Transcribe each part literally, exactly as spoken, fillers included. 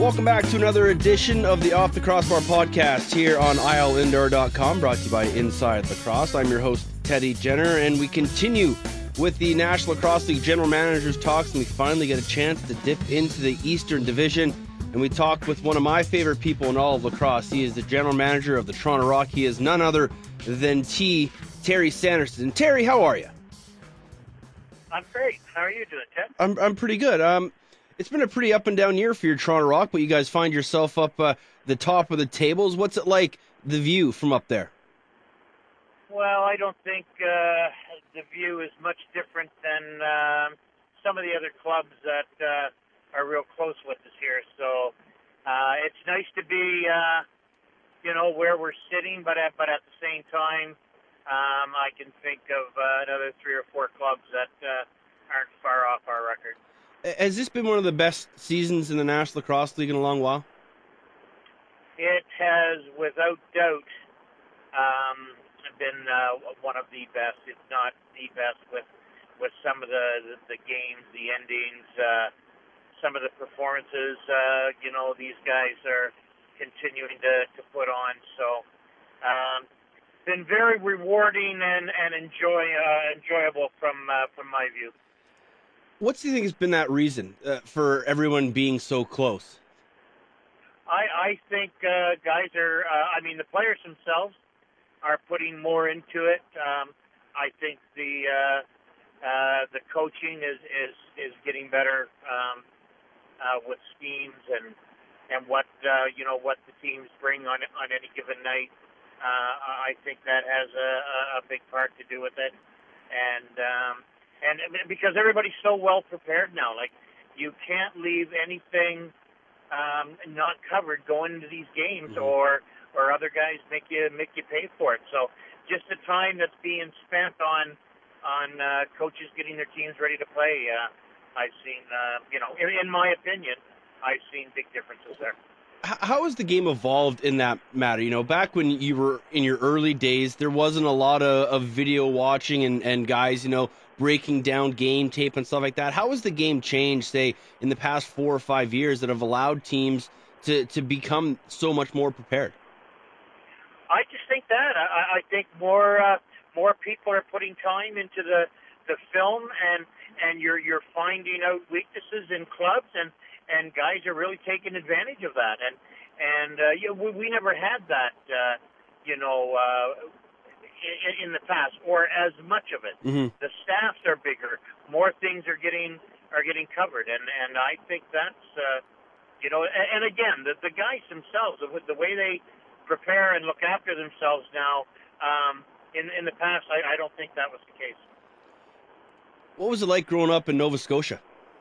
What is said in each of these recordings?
welcome back to another edition of the Off the Crossbar podcast here on I L Indoor dot com, brought to you by Inside Lacrosse. I'm your host, Teddy Jenner, and we continue with the National Lacrosse League General Managers Talks, and we finally get a chance to dip into the Eastern Division, and we talked with one of my favorite people in all of lacrosse. He is the General Manager of the Toronto Rock. He is none other than T. Terry Sanderson. Terry, how are you? I'm great. How are you doing, Ted? I'm I'm pretty good. Um, it's been a pretty up and down year for your Toronto Rock, but you guys find yourself up uh, the top of the tables. What's it like, the view from up there? Well, I don't think uh, the view is much different than uh, some of the other clubs that uh, are real close with us here. So uh, it's nice to be, uh, you know, where we're sitting, but at, but at the same time, um, I can think of uh, another three or four clubs that uh, aren't far off our record. Has this been one of the best seasons in the National Lacrosse League in a long while? It has, without doubt, um, been uh, one of the best, if not the best, with with some of the, the, the games, the endings, uh, some of the performances, uh, you know, these guys are continuing to, to put on. So um, been very rewarding and, and enjoy uh, enjoyable from uh, from my view. What do you think has been that reason uh, for everyone being so close? I, I think uh, guys are, uh, I mean, the players themselves are putting more into it. Um, I think the uh, uh, the coaching is, is, is getting better um, uh, with schemes and and what uh, you know what the teams bring on on any given night. Uh, I think that has a, a big part to do with it, and. Um, And because everybody's so well prepared now, like you can't leave anything um, not covered going into these games, mm-hmm. or or other guys make you make you pay for it. So just the time that's being spent on on uh, coaches getting their teams ready to play, uh, I've seen, uh, you know, in, in my opinion, I've seen big differences there. How has the game evolved in that matter? You know, back when you were in your early days, there wasn't a lot of, of video watching and, and guys, you know, breaking down game tape and stuff like that. How has the game changed, say, in the past four or five years that have allowed teams to, to become so much more prepared? I just think that. I, I think more uh, more people are putting time into the, the film, and and you're you're finding out weaknesses in clubs, and and guys are really taking advantage of that. And, and uh, you know, we, we never had that, uh, you know, uh, in, in the past, or as much of it. Mm-hmm. The staffs are bigger. More things are getting are getting covered. And, and I think that's, uh, you know, and, and again, the, the guys themselves, the, the way they prepare and look after themselves now, um, in, in the past, I, I don't think that was the case. What was it like growing up in Nova Scotia?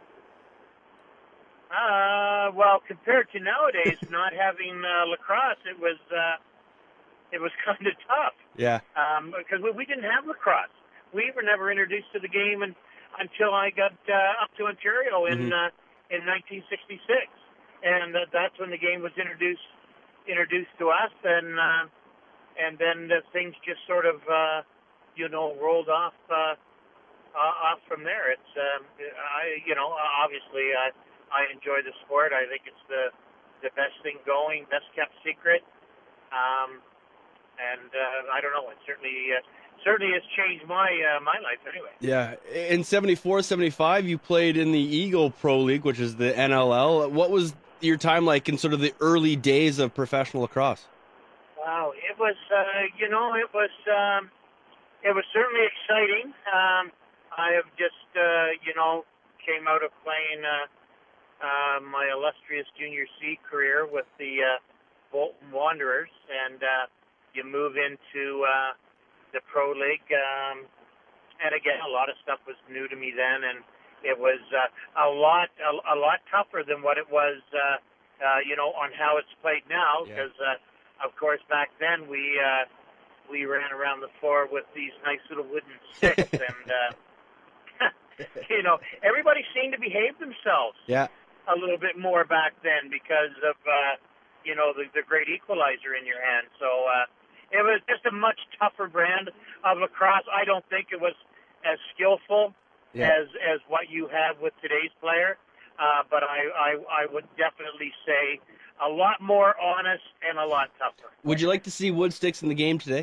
Uh, well, compared to nowadays, not having uh, lacrosse, it was uh, it was kind of tough. Yeah. Um, because we, we didn't have lacrosse. We were never introduced to the game and, until I got uh, up to Ontario in mm-hmm. uh, in nineteen sixty-six, and uh, that's when the game was introduced introduced to us, and uh, and then the things just sort of uh, you know rolled off uh, uh, off from there. It's um, I you know obviously I. I enjoy the sport. I think it's the the best thing going, best kept secret. Um, and uh, I don't know. It certainly uh, certainly has changed my uh, my life anyway. Yeah. In seventy-four, seventy-five, you played in the Eagle Pro League, which is the N L L. What was your time like in sort of the early days of professional lacrosse? Wow, it was uh, you know it was um, it was certainly exciting. Um, I have just uh, you know came out of playing. Uh, Uh, my illustrious Junior C career with the uh, Bolton Wanderers, and uh, you move into uh, the Pro League. Um, and again, a lot of stuff was new to me then, and it was uh, a lot, a, a lot tougher than what it was, uh, uh, you know, on how it's played now. Because, yeah. uh, of course, back then we uh, we ran around the floor with these nice little wooden sticks, and uh, you know, everybody seemed to behave themselves. Yeah. A little bit more back then because of, uh, you know, the, the great equalizer in your hand. So uh, it was just a much tougher brand of lacrosse. I don't think it was as skillful yeah. as as what you have with today's player. uh, but I, I I would definitely say a lot more honest and a lot tougher. Would you like to see Woodsticks in the game today?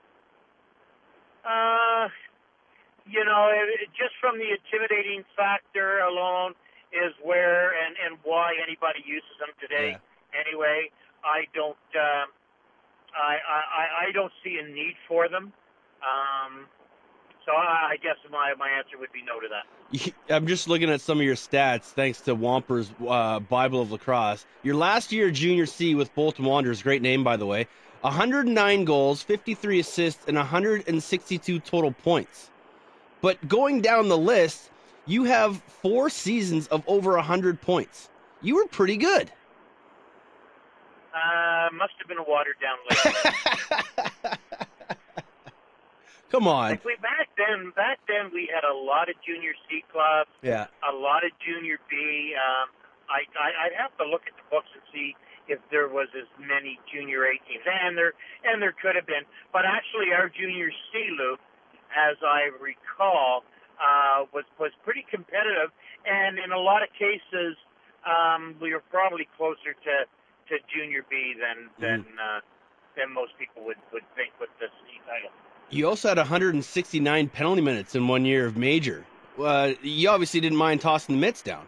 Uh, you know, it, it, just from the intimidating factor alone is where and, and why anybody uses them today. Yeah. Anyway, I don't uh, I, I I don't see a need for them. Um, so I, I guess my, my answer would be no to that. I'm just looking at some of your stats, thanks to Wamper's uh, Bible of Lacrosse. Your last year Junior C with Bolton Wanderers, great name by the way, one hundred nine goals, fifty-three assists, and one hundred sixty-two total points. But going down the list, you have four seasons of over one hundred points. You were pretty good. Uh, must have been a watered down list. Come on. Like we, back then, back then we had a lot of Junior C clubs. Yeah. A lot of Junior B. Um, I, I I'd have to look at the books and see if there was as many Junior A teams, and there and there could have been. But actually, our Junior C, Luke, as I recall, uh, was was pretty competitive, and in a lot of cases, um, we were probably closer to, to Junior B than than mm. uh, than most people would, would think with the C title. You also had one hundred sixty-nine penalty minutes in one year of major. Uh, you obviously didn't mind tossing the mitts down.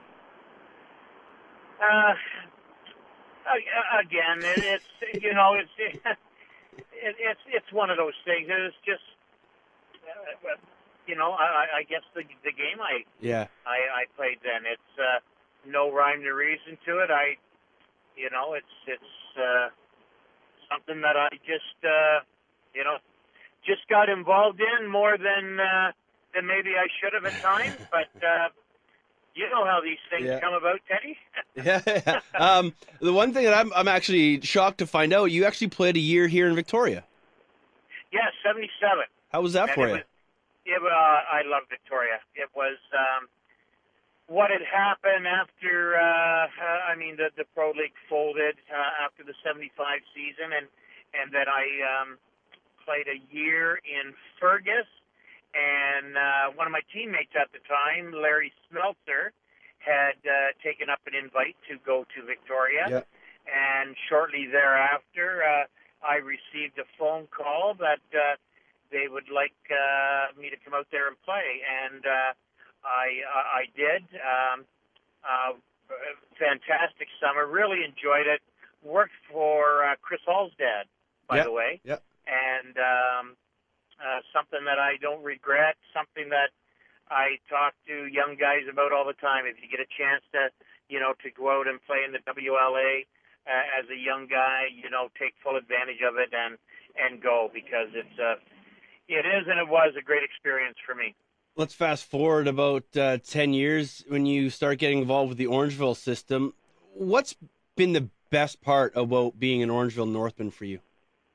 Uh, again, it, it's you know it's it, it's it's one of those things. It's just uh, you know I, I guess the the game I yeah I, I played then. It's uh, no rhyme or reason to it. I you know it's it's uh, something that I just uh, you know. just got involved in more than uh, than maybe I should have at times, but uh, you know how these things yeah. come about, Teddy. yeah, yeah. Um, the one thing that I'm I'm actually shocked to find out, you actually played a year here in Victoria. Yeah, seventy-seven. How was that and for it you? Was, it, uh, I love Victoria. It was um, what had happened after. Uh, uh, I mean, the the Pro League folded uh, after the seventy-five season, and and then I. Um, played a year in Fergus, and uh, one of my teammates at the time, Larry Smeltzer, had uh, taken up an invite to go to Victoria. Yeah. And shortly thereafter, uh, I received a phone call that uh, they would like uh, me to come out there and play, and uh, I, I did. Um, uh, fantastic summer, really enjoyed it. Worked for uh, Chris Hall's dad, by yep. the way. Yep. And um, uh, something that I don't regret, something that I talk to young guys about all the time. If you get a chance to, you know, to go out and play in the W L A uh, as a young guy, you know, take full advantage of it and and go, because it's uh, it is and it was a great experience for me. Let's fast forward about uh, ten years when you start getting involved with the Orangeville system. What's been the best part about being an Orangeville Northman for you?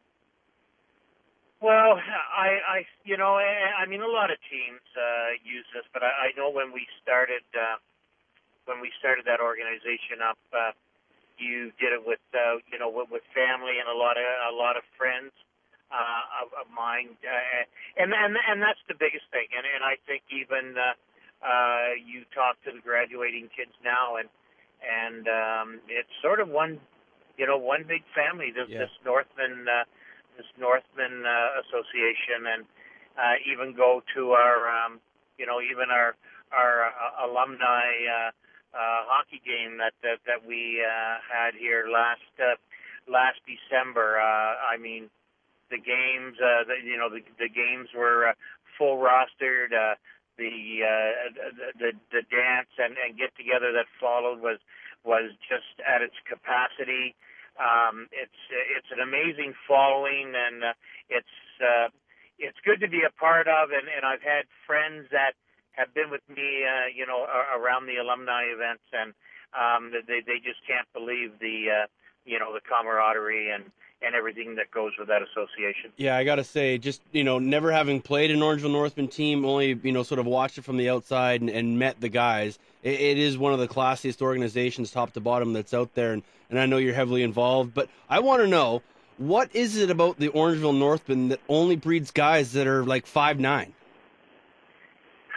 Well, I, I, you know, I, I mean, a lot of teams uh, use this, but I, I know when we started, uh, when we started that organization up, uh, you did it with, uh, you know, with, with family and a lot of a lot of friends uh, of, of mine, uh, and and and that's the biggest thing. And and I think even uh, uh, you talk to the graduating kids now, and and um, it's sort of one, you know, one big family. This yeah. this Northman. Uh, This Northman uh, Association, and uh, even go to our, um, you know, even our our uh, alumni uh, uh, hockey game that that, that we uh, had here last uh, last December. Uh, I mean, the games, uh, the, you know, the the games were uh, full rostered. Uh, the, uh, the the the dance and, and get together that followed was was just at its capacity. Um, it's it's an amazing following, and uh, it's uh, it's good to be a part of. And, and I've had friends that have been with me, uh, you know, around the alumni events, and um, they they just can't believe the uh, you know the camaraderie and, and everything that goes with that association. Yeah, I gotta say, just you know, never having played an Orangeville Northman team, only you know, sort of watched it from the outside and, and met the guys. It, it is one of the classiest organizations, top to bottom, that's out there, and, and I know you're heavily involved. But I want to know, what is it about the Orangeville Northman that only breeds guys that are like five nine?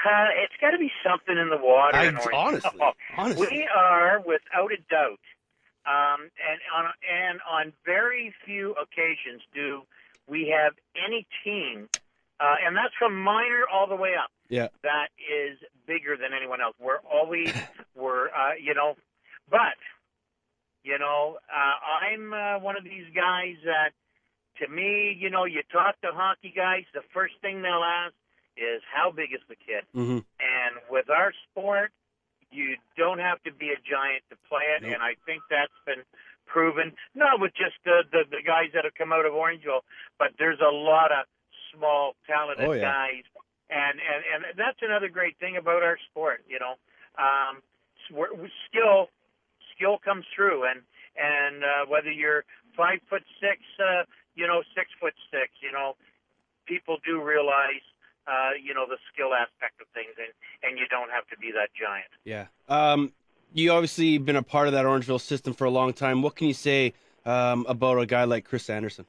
Uh, it's got to be something in the water I in Orangeville. honestly, honestly, We are, without a doubt, um, and on and on very few occasions do we have any team, uh, and that's from minor all the way up. Yeah. That is bigger than anyone else. We're always, we're, uh, you know, but, you know, uh, I'm uh, one of these guys that, to me, you know, you talk to hockey guys, the first thing they'll ask is how big is the kid? Mm-hmm. And with our sport, you don't have to be a giant to play it, Nope. and I think that's been proven, not with just the, the, the guys that have come out of Orangeville, but there's a lot of small, talented Oh, yeah. guys. And, and, and that's another great thing about our sport, you know. Um, we're, we skill skill comes through, and, and uh, whether you're five foot six, uh, you know, six foot six, you know, people do realize Uh, you know, the skill aspect of things, and, and you don't have to be that giant. Yeah. Um, you obviously been a part of that Orangeville system for a long time. What can you say um, about a guy like Chris Anderson?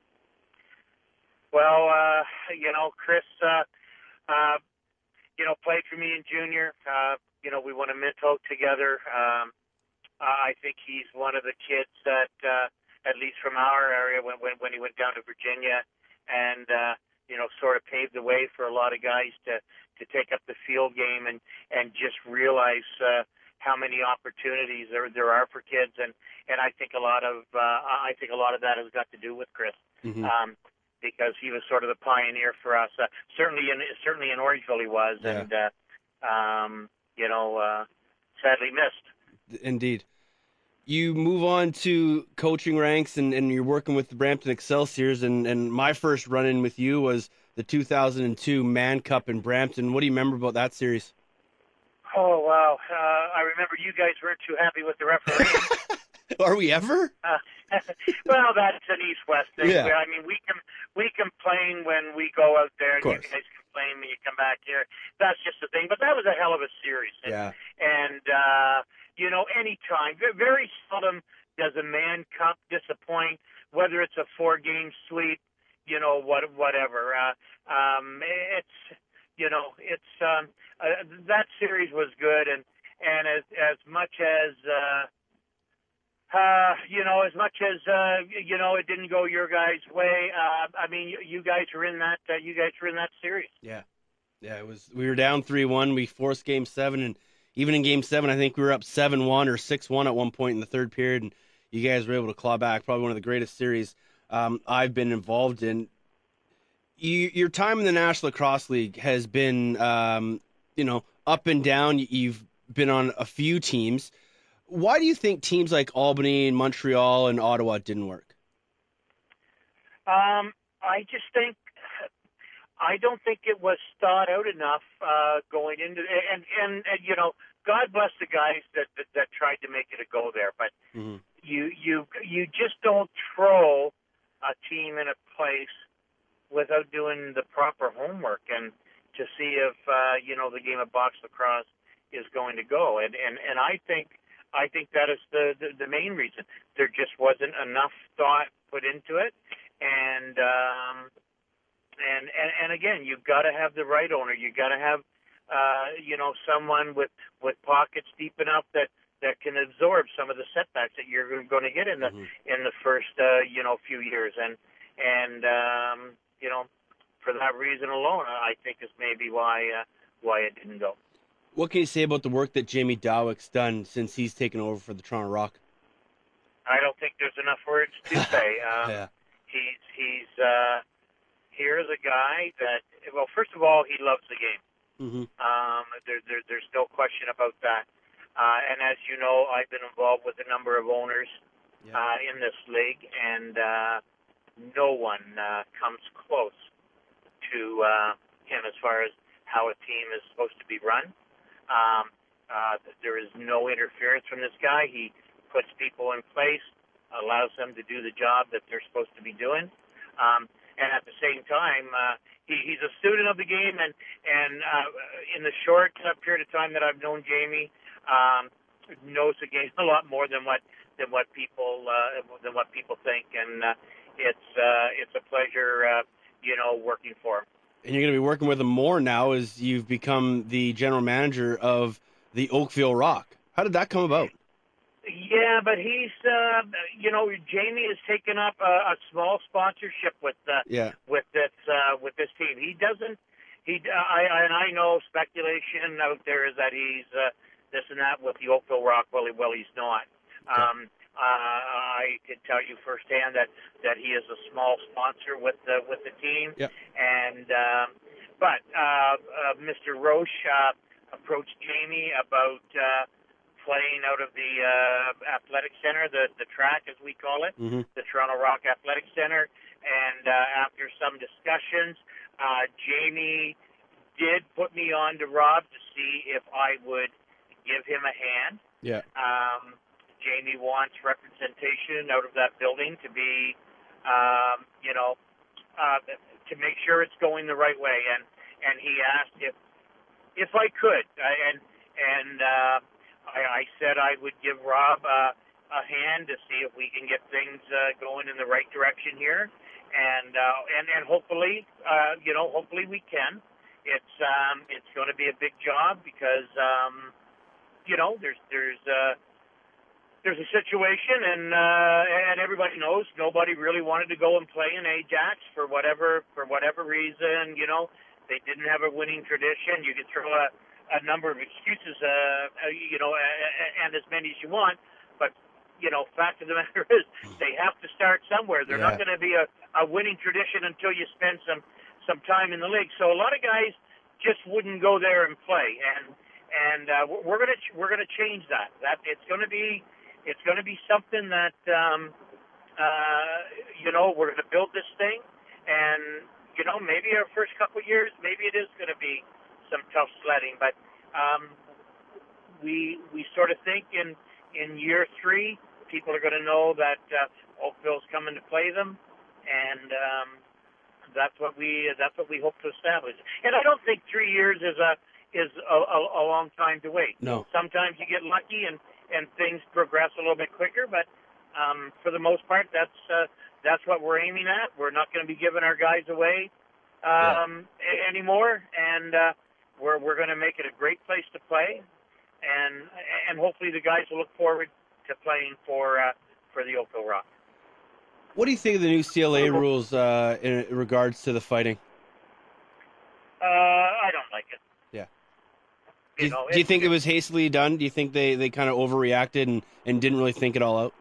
Well, uh, you know, Chris, uh, uh, you know, played for me in junior. Uh, you know, we won a Minto together. Um, I think he's one of the kids that, uh, at least from our area, when, when, when he went down to Virginia and, uh, you know, sort of paved the way for a lot of guys to, to take up the field game and, and just realize uh, how many opportunities there there are for kids. And, and I think a lot of uh, I think a lot of that has got to do with Chris, Mm-hmm. um, because he was sort of the pioneer for us. Uh, certainly in certainly in Orangeville he was, Yeah. and uh, um, you know, uh, sadly missed. Indeed. You move on to coaching ranks, and, and you're working with the Brampton Excelsiors, and, and my first run-in with you was the two thousand two Mann Cup in Brampton. What do you remember about that series? Oh, wow. Uh, I remember you guys weren't too happy with the referee. Are we ever? uh, well, that's an East-West thing. Yeah. I mean, we can we complain when we go out there, and Of you course. guys complain when you come back here. That's just the thing. But that was a hell of a series. And, Yeah. And, uh, you know, anytime, ve- very seldom does a Mann Cup disappoint, whether it's a four-game sweep, you know, what, whatever. Uh, um, it's, you know, it's, um, uh, that series was good. And, and as, as much as, uh, uh, you know, as much as, uh, you know, it didn't go your guys' way, uh, I mean, you, you guys were in that, uh, you guys were in that series. Yeah. Yeah, it was. We were down three one. We forced game seven, and even in game seven, I think we were up seven one or six one at one point in the third period, and you guys were able to claw back. Probably one of the greatest series um, I've been involved in. You, your time in the National Lacrosse League has been, um, you know, up and down. You've been on a few teams. Why do you think teams like Albany and Montreal and Ottawa didn't work? Um, I just think, I don't think it was thought out enough uh, going into and, and and you know, God bless the guys that that, that tried to make it a go there, but Mm-hmm. you you you just don't throw a team in a place without doing the proper homework and to see if uh, you know, the game of box lacrosse is going to go. And and and I think I think that is the the, the main reason. There just wasn't enough thought put into it, and. Um, And, and and again, you've got to have the right owner. You've got to have, uh, you know, someone with, with pockets deep enough that, that can absorb some of the setbacks that you're going to get in the Mm-hmm. in the first, uh, you know, few years. And and um, you know, for that reason alone, I think is maybe why uh, why it didn't go. What can you say about the work that Jamie Dawick's done since he's taken over for the Toronto Rock? I don't think there's enough words to say. Um, Yeah. He's he's. Uh, Here's a guy that, well, first of all, he loves the game. Mm-hmm. Um, there, there, there's no question about that. Uh, and as you know, I've been involved with a number of owners Yeah. uh, in this league, and uh, no one uh, comes close to uh, him as far as how a team is supposed to be run. Um, uh, there is no interference from this guy. He puts people in place, allows them to do the job that they're supposed to be doing. Um, And at the same time, uh, he, he's a student of the game, and and uh, in the short uh, period of time that I've known Jamie, um, knows the game a lot more than what than what people uh, than what people think, and uh, it's uh, it's a pleasure, uh, you know, working for him. And you're going to be working with him more now as you've become the general manager of the Oakville Rock. How did that come about? Yeah, but he's, uh, you know, Jamie has taken up a, a small sponsorship with uh, Yeah. with this uh, with this team. He doesn't. He I and I know speculation out there is that he's uh, this and that with the Oakville Rock. Well, he, well, he's not. Okay. Um, uh, I can tell you firsthand that, that he is a small sponsor with the with the team. Yeah. And um, but uh, uh, Mister Roche uh, approached Jamie about uh, playing out of the uh, athletic center, the the track as we call it, Mm-hmm. the Toronto Rock Athletic Center. And uh, after some discussions, uh, Jamie did put me on to Rob to see if I would give him a hand. Yeah. Um, Jamie wants representation out of that building to be, um, you know, uh, to make sure it's going the right way. And, and he asked if if I could, I- and and uh, I, I said I would give Rob uh, a hand to see if we can get things uh, going in the right direction here, and uh, and and hopefully, uh, you know, hopefully we can. It's um, it's going to be a big job because um, you know there's there's. Uh, There's a situation, and uh, and everybody knows nobody really wanted to go and play in Ajax for whatever for whatever reason. You know, they didn't have a winning tradition. You could throw a, a number of excuses, uh, you know, and as many as you want. But you know, fact of the matter is, they have to start somewhere. They're Yeah. not going to be a, a winning tradition until you spend some some time in the league. So a lot of guys just wouldn't go there and play, and and uh, we're gonna we're gonna change that. That it's going to be. It's going to be something that, um, uh, you know, we're going to build this thing. And, you know, maybe our first couple of years, maybe it is going to be some tough sledding. But um, we we sort of think in, in year three, people are going to know that uh, Oakville's coming to play them. And um, that's what we that's what we hope to establish. And I don't think three years is a is a, a, a long time to wait. No. Sometimes you get lucky and and things progress a little bit quicker, but um, for the most part, that's uh, that's what we're aiming at. We're not going to be giving our guys away um, yeah. anymore, and uh, we're we're going to make it a great place to play, and and hopefully the guys will look forward to playing for uh, for the Oakville Rock. What do you think of the new C L A rules uh, in regards to the fighting? Uh, I don't like it. Yeah. You do you, know, do you think it was hastily done? Do you think they, they kind of overreacted and, and didn't really think it all out?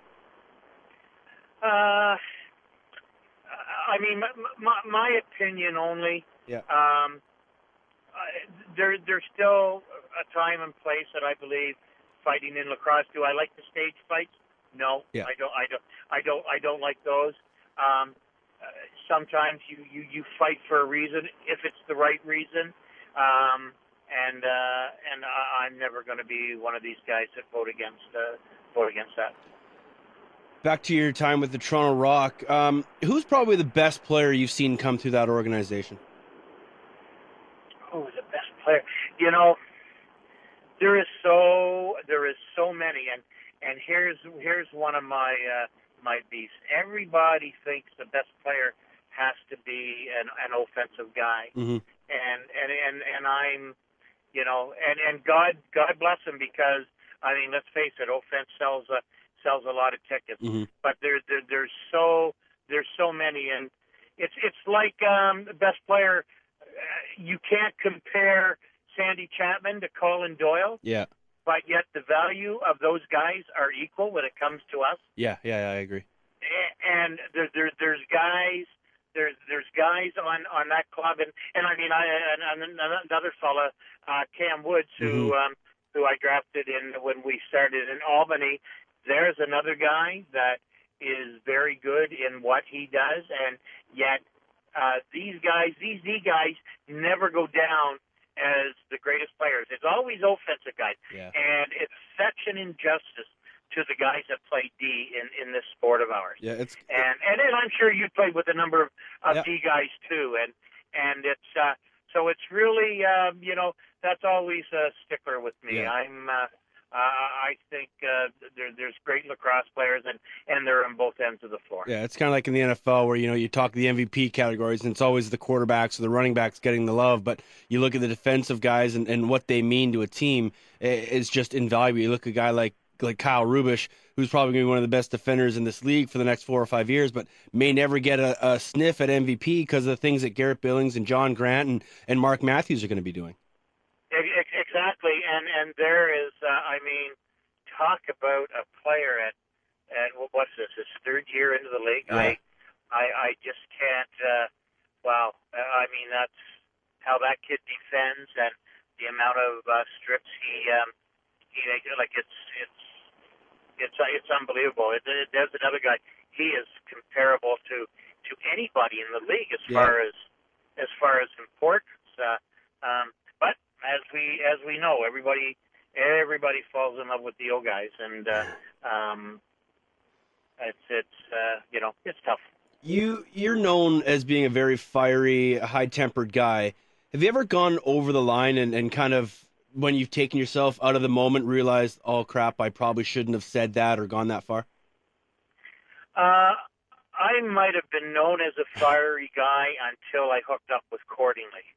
Uh, I mean, my, my opinion only. Yeah. Um, uh, there, there's still a time and place that I believe fighting in lacrosse. Do I like the stage fights? No, yeah. I don't. I don't. I don't. I don't like those. Um, uh, sometimes you, you, you fight for a reason if it's the right reason. Um, And uh, and I, I'm never going to be one of these guys that vote against uh, vote against that. Back to your time with the Toronto Rock, um, who's probably the best player you've seen come through that organization? Oh, the best player. You know, there is so there is so many, and and here's here's one of my uh, my beefs. Everybody thinks the best player has to be an, an offensive guy, mm-hmm. and and and and I'm. You know, and, and God God bless him because I mean, let's face it, offense sells a sells a lot of tickets. Mm-hmm. But there's there, there's so there's so many, and it's it's like um, the best player. Uh, you can't compare Sandy Chapman to Colin Doyle. Yeah. But yet the value of those guys are equal when it comes to us. Yeah, yeah, yeah I agree. And there, there there's guys. There's there's guys on, on that club, and, and I mean I and another fella, uh, Cam Woods, who mm-hmm. um, who I drafted in when we started in Albany. There's another guy that is very good in what he does, and yet uh, these guys, these D guys, never go down as the greatest players. It's always offensive guys, yeah. and it's such an injustice to the guys that play D in, in this sport of ours. Yeah, it's and and then I'm sure you played with a number of, of yeah. D guys too, and and it's uh, so it's really um, you know that's always a stickler with me. Yeah. I'm uh, Uh, I think uh, there, there's great lacrosse players, and, and they're on both ends of the floor. Yeah, it's kind of like in the N F L where, you know, you talk the M V P categories and it's always the quarterbacks or the running backs getting the love, but you look at the defensive guys and, and what they mean to a team is just invaluable. You look at a guy like, like Kyle Rubisch, who's probably going to be one of the best defenders in this league for the next four or five years, but may never get a, a sniff at M V P because of the things that Garrett Billings and John Grant and, and Mark Matthews are going to be doing. Exactly, and and there is, uh, I mean, talk about a player at at what's this, his third year into the league. Yeah. I, I I just can't. Uh, wow, I mean that's how that kid defends and the amount of uh, strips he um, he like it's it's it's it's unbelievable. It, it, there's another guy. He is comparable to to anybody in the league as Yeah. far as as far as importance. Uh, um, but as we as we know, everybody everybody falls in love with the old guys, and uh, um, it's it's uh, you know it's tough. You you're known as being a very fiery, high-tempered guy. Have you ever gone over the line and, and kind of, when you've taken yourself out of the moment, realized, oh crap, I probably shouldn't have said that or gone that far? Uh, I might have been known as a fiery guy until I hooked up with Cordingley.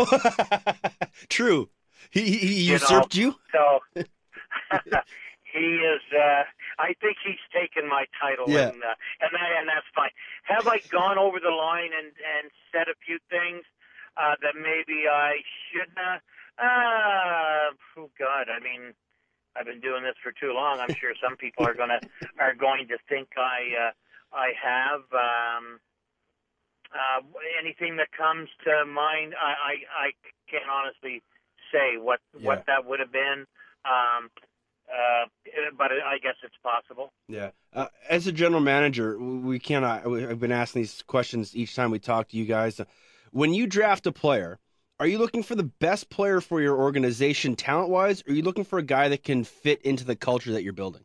True. He, he, he You usurped know, you? So he is. Uh, I think he's taken my title, Yeah. and uh, and that, and that's fine. Have I gone over the line and and said a few things uh, that maybe I shouldn't have? Uh, oh God, I mean, I've been doing this for too long. I'm sure some people are gonna are going to think I uh, I have. Um, uh, anything that comes to mind, I, I, I can't honestly say what Yeah. what that would have been. Um, uh, but I guess it's possible. Yeah. Uh, as a general manager, we cannot. I've been asking these questions each time we talk to you guys. When you draft a player, are you looking for the best player for your organization talent-wise, or are you looking for a guy that can fit into the culture that you're building?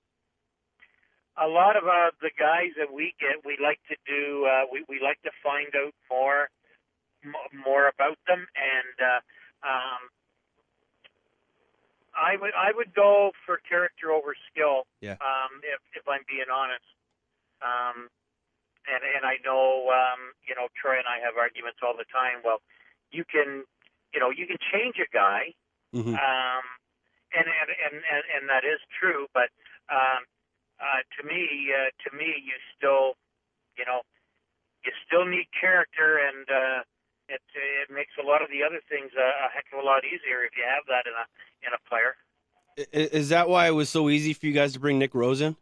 A lot of uh, the guys that we get, we like to do. Uh, we we like to find out more m- more about them, and uh, um, I would I would go for character over skill. Yeah. Um, if if I'm being honest. Um, and and I know um, you know Troy and I have arguments all the time. Well, you can you know you can change a guy, Mm-hmm. um, and, and and and and that is true. But um, uh, to me, uh, to me, you still you know you still need character, and uh, it it makes a lot of the other things a, a heck of a lot easier if you have that in a in a player. Is that why it was so easy for you guys to bring Nick Rose in?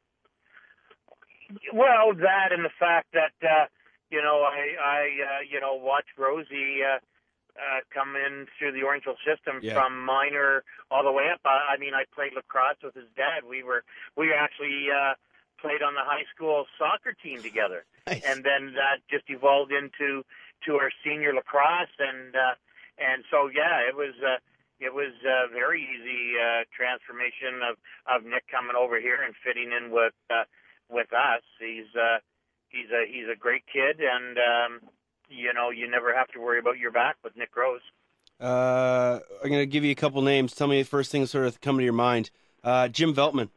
Well, that and the fact that uh, you know I I uh, you know watched Rosie uh, uh, come in through the Orangeville system Yeah. from minor all the way up. I, I mean, I played lacrosse with his dad. We were we actually uh, played on the high school soccer team together, Nice. and then that just evolved into to our senior lacrosse, and uh, and so yeah, it was. Uh, It was a very easy uh, transformation of, of Nick coming over here and fitting in with uh, with us. He's uh, he's a he's a great kid, and um, you know you never have to worry about your back with Nick Rose. Uh, I'm going to give you a couple names. Tell me the first things sort of come to your mind. Uh, Jim Veltman,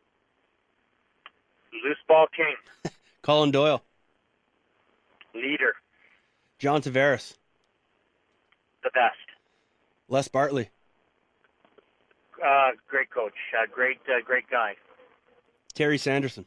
Loose ball king, Colin Doyle, leader, John Tavares, the best, Les Bartley, uh, great coach, uh, great uh, great guy, Terry Sanderson.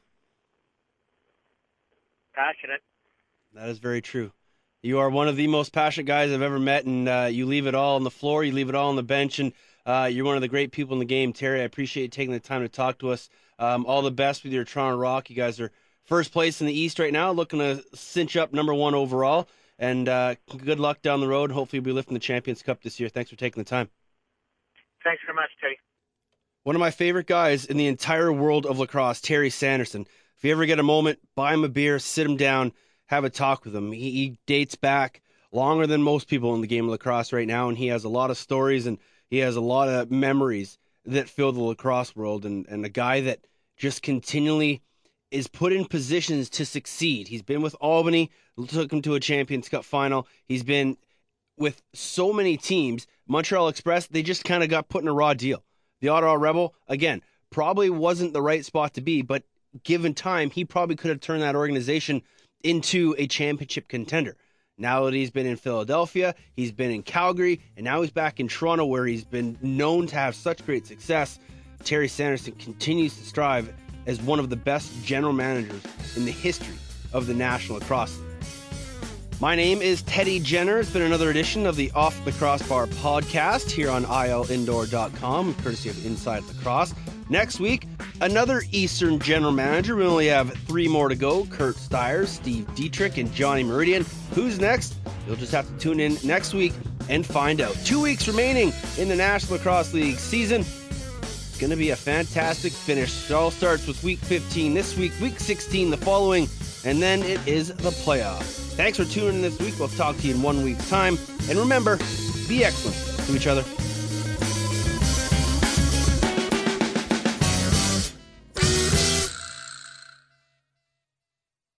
passionate. That is very true. You are one of the most passionate guys I've ever met, and uh, you leave it all on the floor. You leave it all on the bench, and uh, you're one of the great people in the game. Terry, I appreciate you taking the time to talk to us. Um, all the best with your Toronto Rock. You guys are first place in the East right now, looking to cinch up number one overall. And uh, good luck down the road. Hopefully we'll be lifting the Champions Cup this year. Thanks for taking the time. Thanks very much, Teddy. One of my favorite guys in the entire world of lacrosse, Terry Sanderson. If you ever get a moment, buy him a beer, sit him down, have a talk with him. He, he dates back longer than most people in the game of lacrosse right now, and he has a lot of stories and he has a lot of memories that fill the lacrosse world, and, and a guy that just continually is put in positions to succeed. He's been with Albany, took him to a Champions Cup final. He's been with so many teams. Montreal Express, they just kind of got put in a raw deal. The Ottawa Rebel, again, probably wasn't the right spot to be, but given time, he probably could have turned that organization into a championship contender. Now that he's been in Philadelphia, he's been in Calgary, and now he's back in Toronto where he's been known to have such great success. Terry Sanderson continues to strive as one of the best general managers in the history of the National Lacrosse League. My name is Teddy Jenner. It's been another edition of the Off the Crossbar podcast here on I L indoor dot com, courtesy of Inside Lacrosse. Next week, another Eastern general manager. We only have three more to go. Kurt Stiers, Steve Dietrich, and Johnny Meridian. Who's next? You'll just have to tune in next week and find out. Two weeks remaining in the National Lacrosse League season. It's going to be a fantastic finish. It all starts with week fifteen this week, week sixteen the following, and then it is the playoffs. Thanks for tuning in this week. We'll talk to you in one week's time. And remember, be excellent to each other.